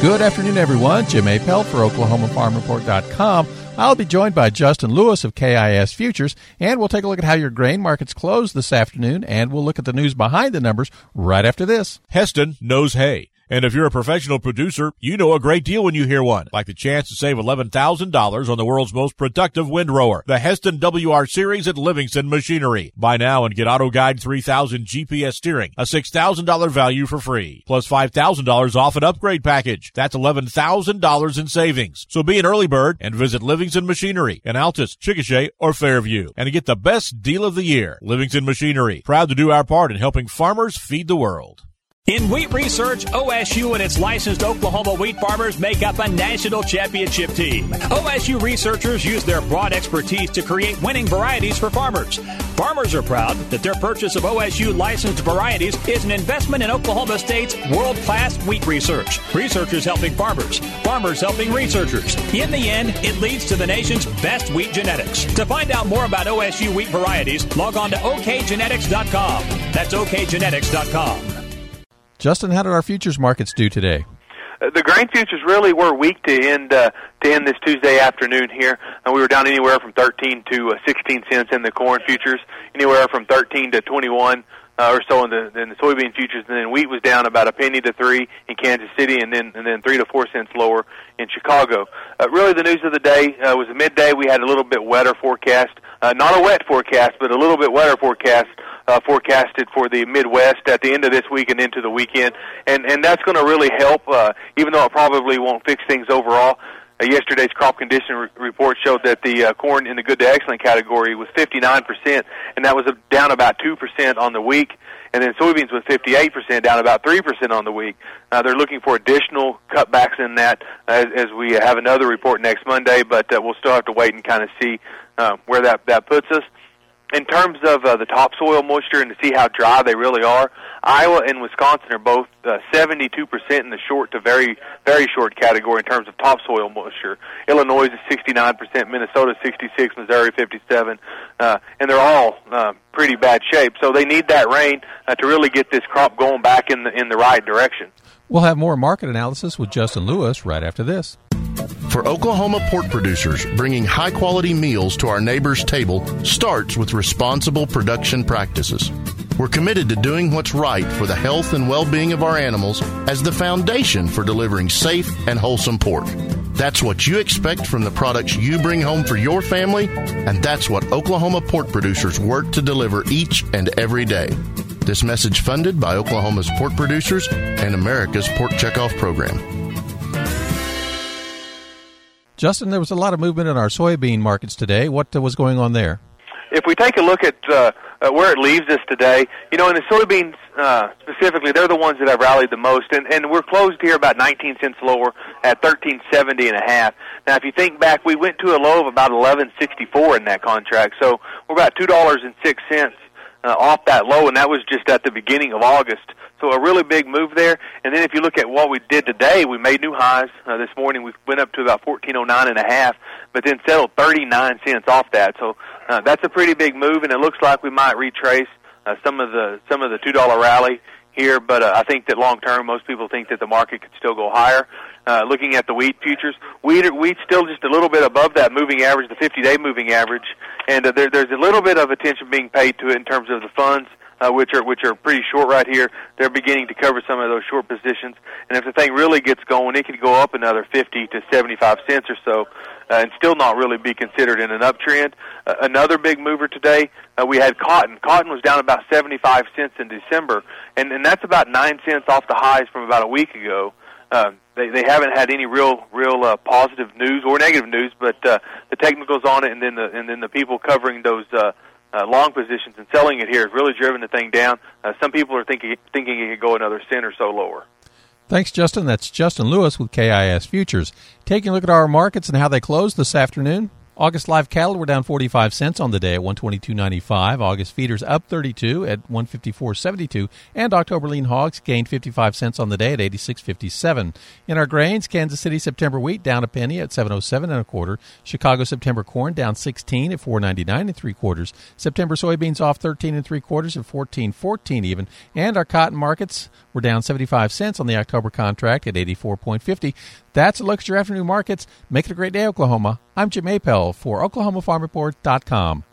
Good afternoon, everyone. Jim Appel for OklahomaFarmReport.com. I'll be joined by Justin Lewis of KIS Futures, and we'll take a look at how your grain markets closed this afternoon, and we'll look at the news behind the numbers right after this. Heston knows hay. And if you're a professional producer, you know a great deal when you hear one, like the chance to save $11,000 on the world's most productive windrower, the Heston WR Series at Livingston Machinery. Buy now and get AutoGuide 3000 GPS steering, a $6,000 value for free, plus $5,000 off an upgrade package. That's $11,000 in savings. So be an early bird and visit Livingston Machinery in Altus, Chickasha, or Fairview, and get the best deal of the year. Livingston Machinery, proud to do our part in helping farmers feed the world. In wheat research, OSU and its licensed Oklahoma wheat farmers make up a national championship team. OSU researchers use their broad expertise to create winning varieties for farmers. Farmers are proud that their purchase of OSU licensed varieties is an investment in Oklahoma State's world-class wheat research. Researchers helping farmers, farmers helping researchers. In the end, it leads to the nation's best wheat genetics. To find out more about OSU wheat varieties, log on to okgenetics.com. That's okgenetics.com. Justin, how did our futures markets do today? The grain futures really were weak to end this Tuesday afternoon here. We were down anywhere from 13 to 16 cents in the corn futures, anywhere from 13 to 21 or so in the soybean futures, and then wheat was down about a penny to 3 in Kansas City, and then 3 to 4 cents lower in Chicago. Really, the news of the day was at midday. We had a little bit wetter forecast, not a wet forecast, but a little bit wetter forecast. Forecasted for the Midwest at the end of this week and into the weekend, and that's going to really help, even though it probably won't fix things overall. Yesterday's crop condition report showed that the corn in the good to excellent category was 59%, and that was down about 2% on the week, and then soybeans was 58%, down about 3% on the week. They're looking for additional cutbacks in that as we have another report next Monday, but we'll still have to wait and kind of see where that puts us. In terms of the topsoil moisture and to see how dry they really are, Iowa and Wisconsin are both 72% in the short to very, very short category in terms of topsoil moisture. Illinois is 69%, Minnesota 66%, Missouri 57%, and they're all pretty bad shape. So they need that rain to really get this crop going back in the right direction. We'll have more market analysis with Justin Lewis right after this. For Oklahoma pork producers, bringing high-quality meals to our neighbors' table starts with responsible production practices. We're committed to doing what's right for the health and well-being of our animals as the foundation for delivering safe and wholesome pork. That's what you expect from the products you bring home for your family, and that's what Oklahoma pork producers work to deliver each and every day. This message funded by Oklahoma's pork producers and America's Pork Checkoff Program. Justin, there was a lot of movement in our soybean markets today. What was going on there? If we take a look at where it leaves us today, in the soybeans specifically, they're the ones that have rallied the most, and we're closed here about 19 cents lower at 13.70 and a half. Now, if you think back, we went to a low of about 11.64 in that contract, so we're about $2.06 off that low, and that was just at the beginning of August. So a really big move there. And then if you look at what we did today, we made new highs. This morning we went up to about 14.09 and a half, but then settled 39 cents off that. So that's a pretty big move, and it looks like we might retrace some of the $2 rally here. But I think that long term, most people think that the market could still go higher. Looking at the wheat futures, wheat's still just a little bit above that moving average, the 50-day moving average, and there's a little bit of attention being paid to it in terms of the funds. Which are pretty short right here. They're beginning to cover some of those short positions. And if the thing really gets going, it could go up another 50 to 75 cents or so and still not really be considered in an uptrend. Another big mover today, we had cotton. Cotton was down about 75 cents in December, and that's about 9 cents off the highs from about a week ago. They haven't had any real positive news or negative news, but the technicals on it, and then the people covering those long positions and selling it here has really driven the thing down. Some people are thinking it could go another cent or so lower. Thanks, Justin. That's Justin Lewis with KIS Futures. Taking a look at our markets and how they closed this afternoon. August live cattle were down 45 cents on the day at 122.95. August feeders up 32 at 154.72. And October lean hogs gained 55 cents on the day at 86.57. In our grains, Kansas City September wheat down a penny at 7.07 1/4. Chicago September corn down 16 at 4.99 3/4. September soybeans off 13 3/4 at 14.14 even. And our cotton markets were down 75 cents on the October contract at 84.50. That's a look at your afternoon markets. Make it a great day, Oklahoma. I'm Jim Appel for OklahomaFarmReport.com.